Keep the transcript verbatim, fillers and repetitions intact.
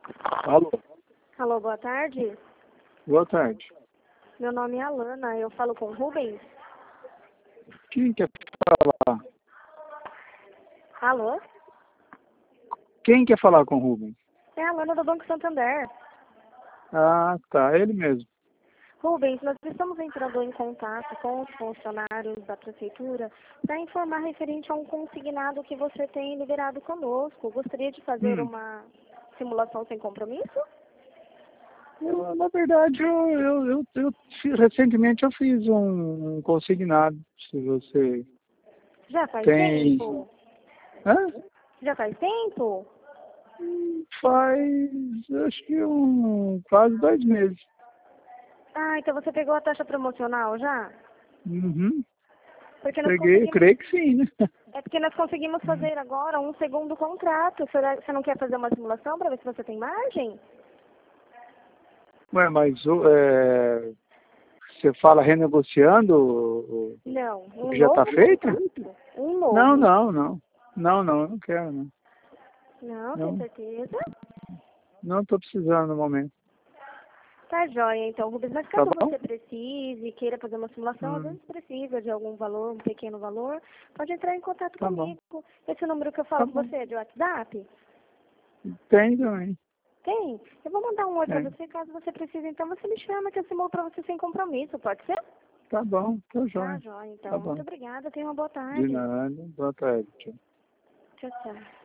Alô, Alô, boa tarde. boa tarde. Meu nome é Alana, eu falo com o Rubens. Quem quer falar? Alô? Quem quer falar com o Rubens? É a Alana do Banco Santander. Ah, tá, ele mesmo. Rubens, nós estamos entrando em contato com os funcionários da prefeitura para informar referente a um consignado que você tem liberado conosco. Gostaria de fazer Hum. uma simulação sem compromisso? Eu, na verdade, eu, eu, eu, eu fi- recentemente eu fiz um, um consignado. Se você Já faz tem. tempo? Hã? Já faz tempo? Faz acho que um quase dois meses. Ah, então você pegou a taxa promocional já? Uhum. Porque nós Peguei, eu conseguimos. creio que sim, né? É porque nós conseguimos fazer agora um segundo contrato. Será- Você não quer fazer uma simulação para ver se você tem margem? Ué, mas o, é, você fala renegociando o, o Não, o um que já está novo feito? contrato. Um Não, novo. não, não. Não, não, eu não quero, não. Não, tem Não, certeza? não estou precisando no momento. Tá joia, então, Rubens. Mas Tá caso bom? você precise, queira fazer uma simulação, às Hum, vezes precisa de algum valor, um pequeno valor, pode entrar em contato tá bom. comigo. Esse número que eu Tá falo com bom. você é de WhatsApp? Tem também. Tem? Eu vou mandar um oi pra Tem. você, caso você precise. Então, você me chama que eu simulo pra você sem compromisso, pode ser? Tá bom, tá Tá jóia. joia, Tá então. Muito bom. obrigada. Tenha uma boa De tarde. nada. Boa tarde. Tchau. Tchau, tchau.